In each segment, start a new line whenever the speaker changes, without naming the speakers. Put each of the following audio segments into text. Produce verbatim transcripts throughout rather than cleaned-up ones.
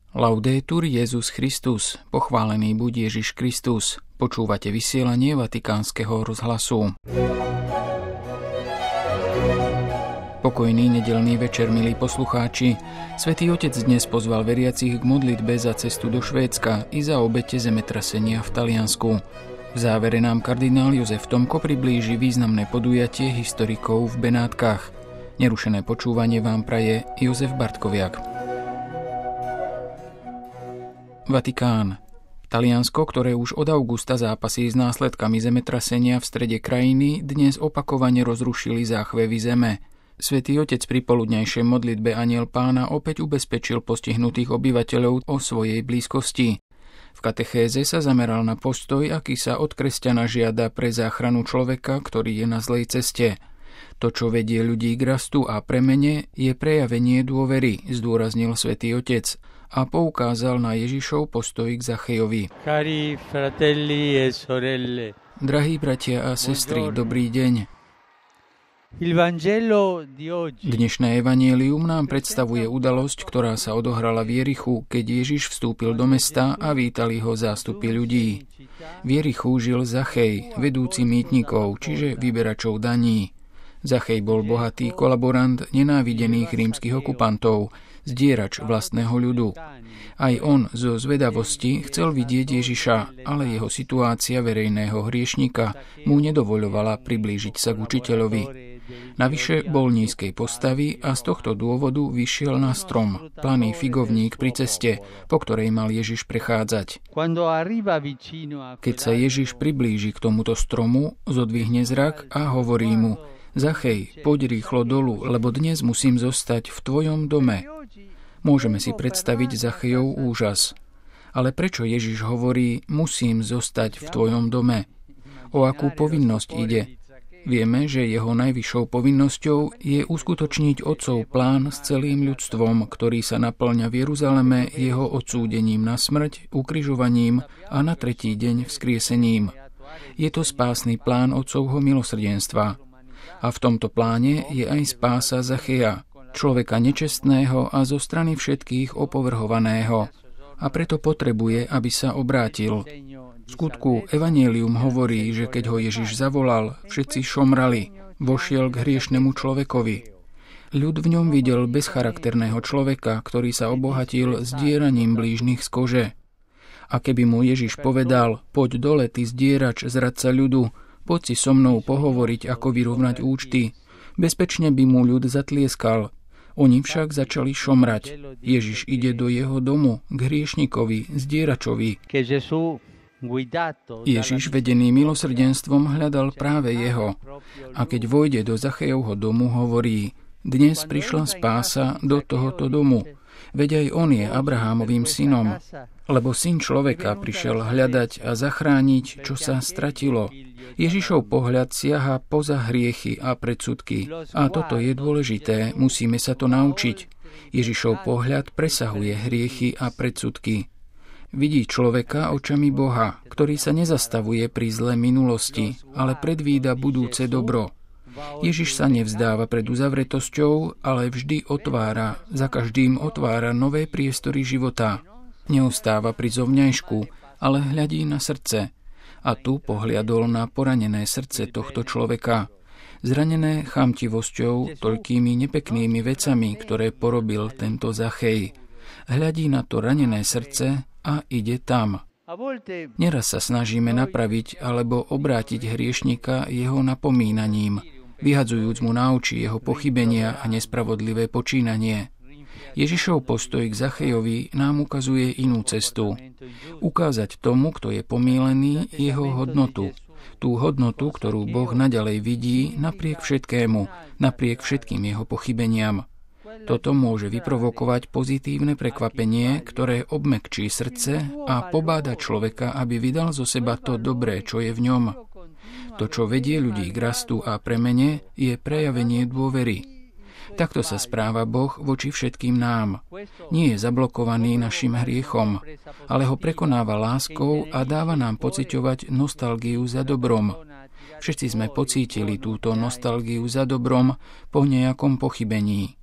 Laudetur Jesus Christus, pochválený buď Ježiš Kristus. Počúvate vysielanie Vatikánskeho rozhlasu. Pokojný nedeľný večer, milí poslucháči. Svätý Otec dnes pozval veriacich k modlitbe za cestu do Švédska i za obete zemetrasenia v Taliansku. V závere nám kardinál Jozef Tomko priblíži významné podujatie historikov v Benátkach. Nerušené počúvanie vám praje Jozef Bartkoviak. Vatikán. Taliansko, ktoré už od augusta zápasí s následkami zemetrasenia v strede krajiny, dnes opakovane rozrušili záchvevy zeme. Svätý Otec pri poludňajšej modlitbe Anjel Pána opäť ubezpečil postihnutých obyvateľov o svojej blízkosti. V katechéze sa zameral na postoj, aký sa od kresťana žiada pre záchranu človeka, ktorý je na zlej ceste. To, čo vedie ľudí k rastu a premene, je prejavenie dôvery, zdôraznil Svätý Otec a poukázal na Ježišov postoj k Zachejovi.
Cari fratelli e sorelle.
Drahí bratia a sestry, dobrý deň. Dnešné evanjelium nám predstavuje udalosť, ktorá sa odohrala v Jerichu, keď Ježiš vstúpil do mesta a vítali ho zástupy ľudí. V Jerichu žil Zachej, vedúci mýtnikov, čiže vyberačov daní. Zachej bol bohatý kolaborant nenávidených rímskych okupantov, zdierač vlastného ľudu. Aj on zo zvedavosti chcel vidieť Ježiša, ale jeho situácia verejného hriešnika mu nedovoľovala priblížiť sa k učiteľovi. Navyše bol nízkej postavy a z tohto dôvodu vyšiel na strom, planý figovník pri ceste, po ktorej mal Ježiš prechádzať. Keď sa Ježiš priblíži k tomuto stromu, zodvihne zrak a hovorí mu: Zachej, poď rýchlo dolu, lebo dnes musím zostať v tvojom dome. Môžeme si predstaviť Zachejov úžas. Ale prečo Ježiš hovorí, musím zostať v tvojom dome? O akú povinnosť ide? Vieme, že jeho najvyššou povinnosťou je uskutočniť Otcov plán s celým ľudstvom, ktorý sa naplňa v Jeruzaleme jeho odsúdením na smrť, ukrižovaním a na tretí deň vzkriesením. Je to spásny plán Otcovho milosrdenstva. A v tomto pláne je aj spása Zacheja, človeka nečestného a zo strany všetkých opovrhovaného. A preto potrebuje, aby sa obrátil. V skutku evanjelium hovorí, že keď ho Ježiš zavolal, všetci šomrali, vošiel k hriešnemu človekovi. Ľud v ňom videl bezcharakterného človeka, ktorý sa obohatil zdieraním blížnych z kože. A keby mu Ježiš povedal: poď dole, ty zdierač z radca ľudu, poď si so mnou pohovoriť, ako vyrovnať účty, bezpečne by mu ľud zatlieskal. Oni však začali šomrať. Ježiš ide do jeho domu, k hriešnikovi, zdieračovi. Ježiš, vedený milosrdenstvom, hľadal práve jeho. A keď vojde do Zachejovho domu, hovorí: dnes prišla spása do tohoto domu. Veď aj on je Abrahámovým synom, lebo syn človeka prišiel hľadať a zachrániť, čo sa stratilo. Ježišov pohľad siaha poza hriechy a predsudky. A toto je dôležité, musíme sa to naučiť. Ježišov pohľad presahuje hriechy a predsudky. Vidí človeka očami Boha, ktorý sa nezastavuje pri zle minulosti, ale predvída budúce dobro. Ježiš sa nevzdáva pred uzavretosťou, ale vždy otvára, za každým otvára nové priestory života. Neustáva pri zovňajšku, ale hľadí na srdce. A tu pohliadol na poranené srdce tohto človeka, zranené chamtivosťou, toľkými nepeknými vecami, ktoré porobil tento Zachej. Hľadí na to ranené srdce a ide tam. Neraz sa snažíme napraviť alebo obrátiť hriešnika jeho napomínaním, vyhadzujúc mu na oči jeho pochybenia a nespravodlivé počínanie. Ježišov postoj k Zachejovi nám ukazuje inú cestu. Ukázať tomu, kto je pomýlený, jeho hodnotu. Tú hodnotu, ktorú Boh naďalej vidí napriek všetkému, napriek všetkým jeho pochybeniam. Toto môže vyprovokovať pozitívne prekvapenie, ktoré obmekčí srdce a pobáda človeka, aby vydal zo seba to dobré, čo je v ňom. To, čo vedie ľudí k rastu a premene, je prejavenie dôvery. Takto sa správa Boh voči všetkým nám. Nie je zablokovaný našim hriechom, ale ho prekonáva láskou a dáva nám pociťovať nostalgiu za dobrom. Všetci sme pocítili túto nostalgiu za dobrom po nejakom pochybení.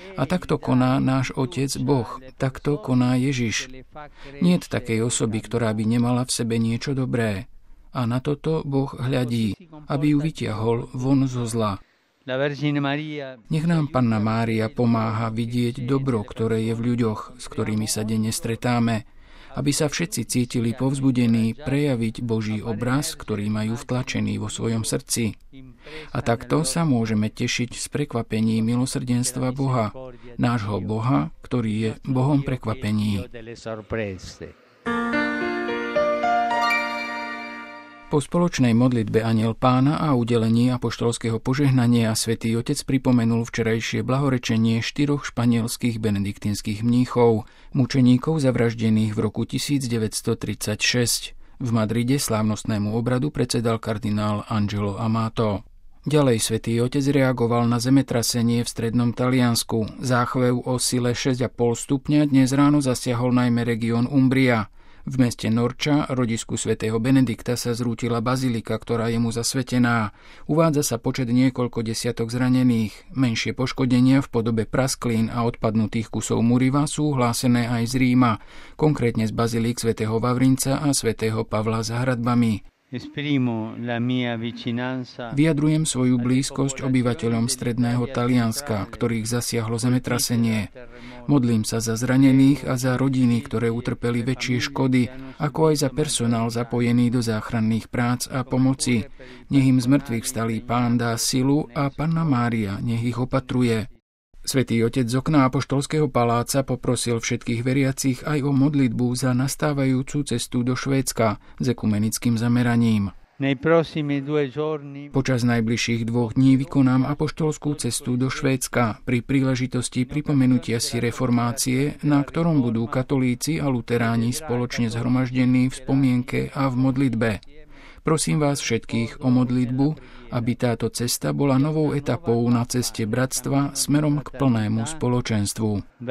A takto koná náš Otec Boh, takto koná Ježiš. Niet takej osoby, ktorá by nemala v sebe niečo dobré. A na toto Boh hľadí, aby ju vytiahol von zo zla. Nech nám Panna Mária pomáha vidieť dobro, ktoré je v ľuďoch, s ktorými sa denne stretáme, aby sa všetci cítili povzbudení prejaviť Boží obraz, ktorý majú vtlačený vo svojom srdci. A takto sa môžeme tešiť z prekvapení milosrdenstva Boha, nášho Boha, ktorý je Bohom prekvapení. Po spoločnej modlitbe Anjel Pána a udelení apoštolského požehnania Svätý Otec pripomenul včerajšie blahorečenie štyroch španielských benediktínskych mníchov, mučeníkov zavraždených v roku tisícdeväťstotridsaťšesť. V Madride slávnostnému obradu predsedal kardinál Angelo Amato. Ďalej Svätý Otec reagoval na zemetrasenie v strednom Taliansku. Záchvev o sile šesť a pol stupňa dnes ráno zasiahol najmä región Umbria. V meste Norča, rodisku svätého Benedikta, sa zrútila bazilika, ktorá je mu zasvetená. Uvádza sa počet niekoľko desiatok zranených. Menšie poškodenia v podobe prasklín a odpadnutých kusov muriva sú hlásené aj z Ríma, konkrétne z bazilík svätého Vavrinca a svätého Pavla za hradbami. Vyjadrujem svoju blízkosť obyvateľom stredného Talianska, ktorých zasiahlo zemetrasenie. Modlím sa za zranených a za rodiny, ktoré utrpeli väčšie škody, ako aj za personál zapojený do záchranných prác a pomoci. Nech im z mŕtvych vstalý Pán dá silu a Panna Mária nech ich opatruje. Svätý Otec z okna apoštolského paláca poprosil všetkých veriacich aj o modlitbu za nastávajúcu cestu do Švédska s ekumenickým zameraním. Počas najbližších dvoch dní vykonám apoštolskú cestu do Švédska pri príležitosti pripomenutia si reformácie, na ktorom budú katolíci a luteráni spoločne zhromaždení v spomienke a v modlitbe. Prosím vás všetkých o modlitbu, aby táto cesta bola novou etapou na ceste bratstva smerom k plnému spoločenstvu.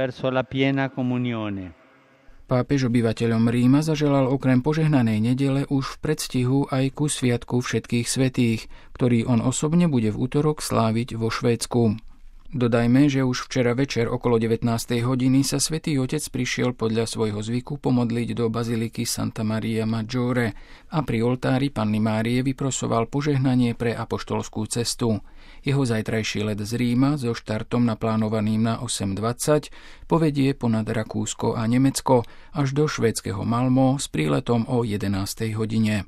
Pápež obyvateľom Ríma zaželal okrem požehnanej nedele už v predstihu aj ku sviatku všetkých svätých, ktorý on osobne bude v utorok sláviť vo Švédsku. Dodajme, že už včera večer okolo devätnástej hodiny sa Svätý Otec prišiel podľa svojho zvyku pomodliť do baziliky Santa Maria Maggiore a pri oltári Panny Márie vyprosoval požehnanie pre apoštolskú cestu. Jeho zajtrajší let z Ríma so štartom naplánovaným na osem dvadsať povedie ponad Rakúsko a Nemecko až do švédskeho Malmö s príletom o jedenástej hodine.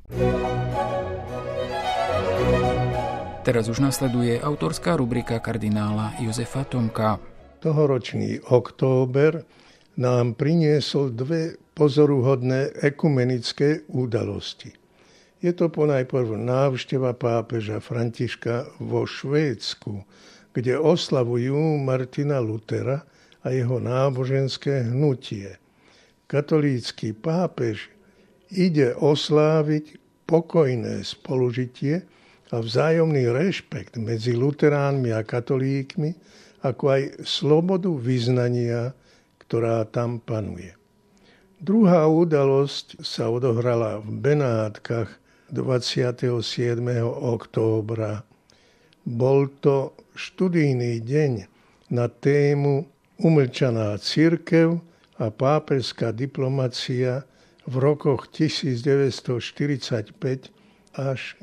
Teraz už nasleduje autorská rubrika kardinála Jozefa Tomka.
Tohoročný október nám priniesol dve pozoruhodné ekumenické udalosti. Je to ponajprv návšteva pápeža Františka vo Švédsku, kde oslavujú Martina Luthera a jeho náboženské hnutie. Katolícky pápež ide osláviť pokojné spolužitie a vzájomný rešpekt medzi luteránmi a katolíkmi, ako aj slobodu vyznania, ktorá tam panuje. Druhá udalosť sa odohrala v Benátkach dvadsiateho siedmeho októbra. Bol to študijný deň na tému Umlčaná cirkev a pápežská diplomacia v rokoch tisícdeväťstoštyridsaťpäť až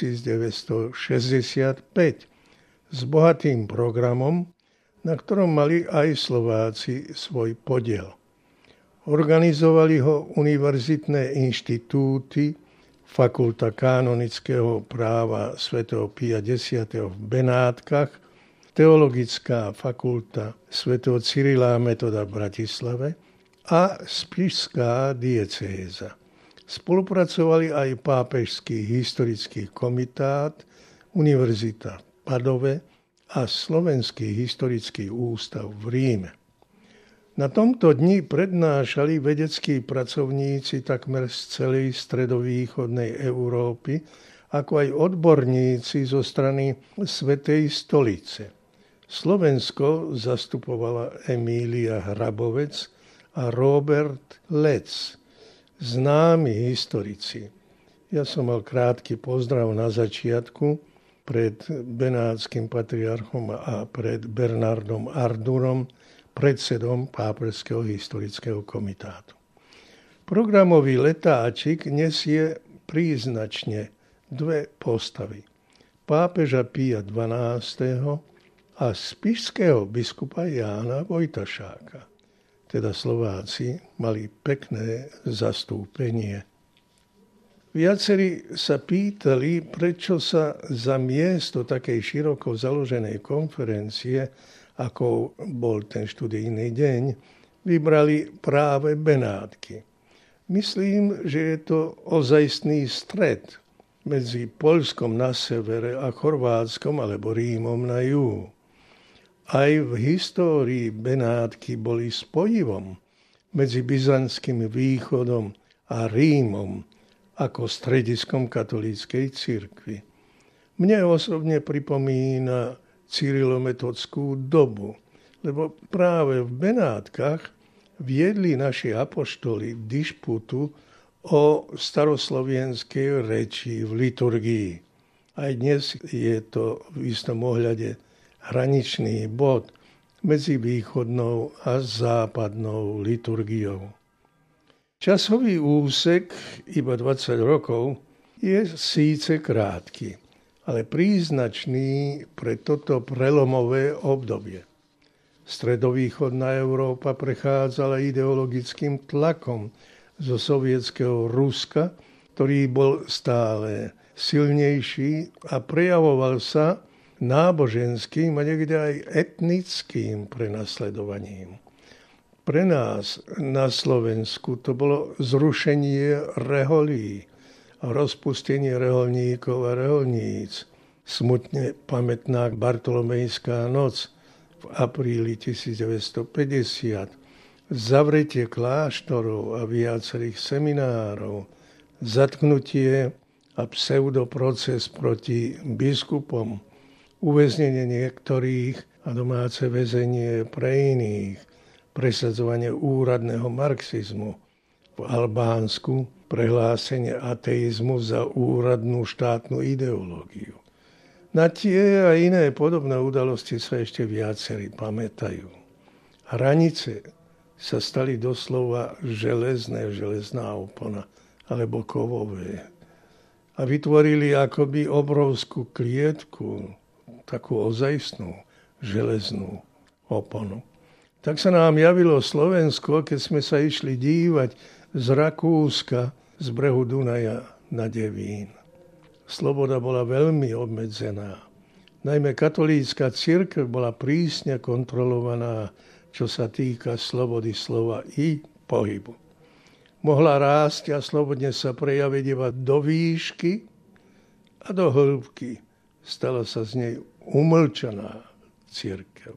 tisícdeväťstošesťdesiatpäť s bohatým programom, na ktorom mali aj Slováci svoj podiel. Organizovali ho univerzitné inštitúty, Fakulta kanonického práva svätého Pia X. v Benátkach, Teologická fakulta svätého Cyrila a Metoda v Bratislave a Spišská diecéza. Spolupracovali aj Pápežský historický komitát, Univerzita v Padove a Slovenský historický ústav v Ríme. Na tomto dni prednášali vedeckí pracovníci takmer z celej stredovýchodnej Európy, ako aj odborníci zo strany Svätej stolice. Slovensko zastupovala Emília Hrabovec a Robert Lec, známi historici. Ja som mal krátky pozdrav na začiatku, pred benátskym patriarchom a pred Bernardom Ardurom, predsedom Pápežského historického komitátu. Programový letáčik nesie príznačne dve postavy. Pápeža Pia dvanásteho a spišského biskupa Jána Vojtašáka. Teda Slováci mali pekné zastúpenie. Viacerí sa pýtali, prečo sa za miesto takej široko založenej konferencie, ako bol ten študijný deň, vybrali práve Benátky. Myslím, že je to ozajstný stret medzi Poľskom na severe a Chorvátskom alebo Rímom na juhu. Aj v histórii Benátky boli spojivom medzi byzantským východom a Rímom ako strediskom katolíckej cirkvi. Mne osobne pripomína cyrilometodskú dobu, lebo práve v Benátkach viedli naši apoštoli dišputu o staroslovenskej reči v liturgii. Aj dnes je to v istom ohľade hraničný bod medzi východnou a západnou liturgiou. Časový úsek, iba dvadsať rokov, je síce krátky, ale príznačný pre toto prelomové obdobie. Stredovýchodná Európa prechádzala ideologickým tlakom zo sovietskeho Ruska, ktorý bol stále silnejší a prejavoval sa náboženským a niekde aj etnickým prenasledovaním. Pre nás na Slovensku to bolo zrušenie reholí a rozpustenie reholníkov a reholníc. Smutne pamätná Bartolomejská noc v apríli tisícdeväťstopäťdesiat, zavretie kláštorov a viacerých seminárov, zatknutie a pseudoproces proti biskupom, uväznenie niektorých a domáce väzenie pre iných, presadzovanie úradného marxizmu v Albánsku, prehlásenie ateizmu za úradnú štátnu ideológiu. Na tie a iné podobné udalosti sa ešte viacerí pamätajú. Hranice sa stali doslova železné, železná opona, alebo kovové. A vytvorili akoby obrovskú klietku, takú ozajstnú, železnú oponu. Tak sa nám javilo Slovensko, keď sme sa išli dívať z Rakúska, z brehu Dunaja na Devín. Sloboda bola veľmi obmedzená. Najmä katolícka cirkev bola prísne kontrolovaná, čo sa týka slobody slova i pohybu. Mohla rásť a slobodne sa prejaviť iba do výšky a do hĺbky. Stala sa z nej umlčaná cirkev.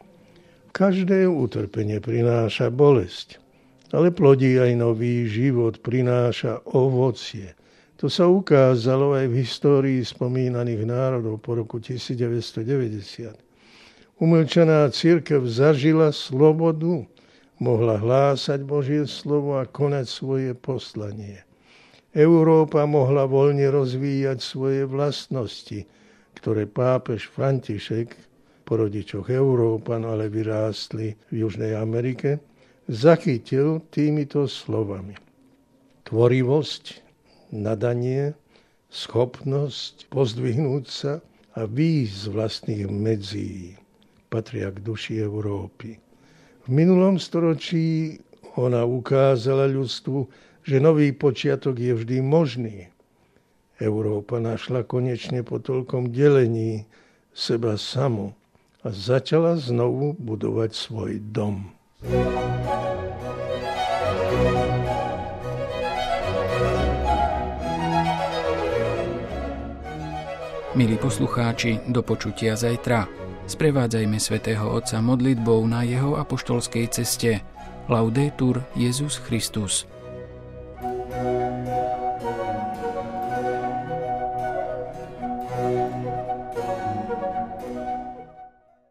Každé utrpenie prináša bolesť, ale plodí aj nový život, prináša ovocie. To sa ukázalo aj v histórii spomínaných národov po roku tisícdeväťstodeväťdesiat. Umlčaná cirkev zažila slobodu, mohla hlásať Božie slovo a konať svoje poslanie. Európa mohla voľne rozvíjať svoje vlastnosti, ktoré pápež František, po rodičoch Európan, ale vyrástli v Južnej Amerike, zachytil týmito slovami. Tvorivosť, nadanie, schopnosť pozdvihnúť sa a výjsť z vlastných medzí patria k duši Európy. V minulom storočí ona ukázala ľudstvu, že nový počiatok je vždy možný. Európa našla konečne po toľkom delení seba samu a začala znovu budovať svoj dom.
Milí poslucháči, do počutia zajtra. Sprevádzajme svätého Otca modlitbou na jeho apoštolskej ceste. Laudetur Jesus Christus.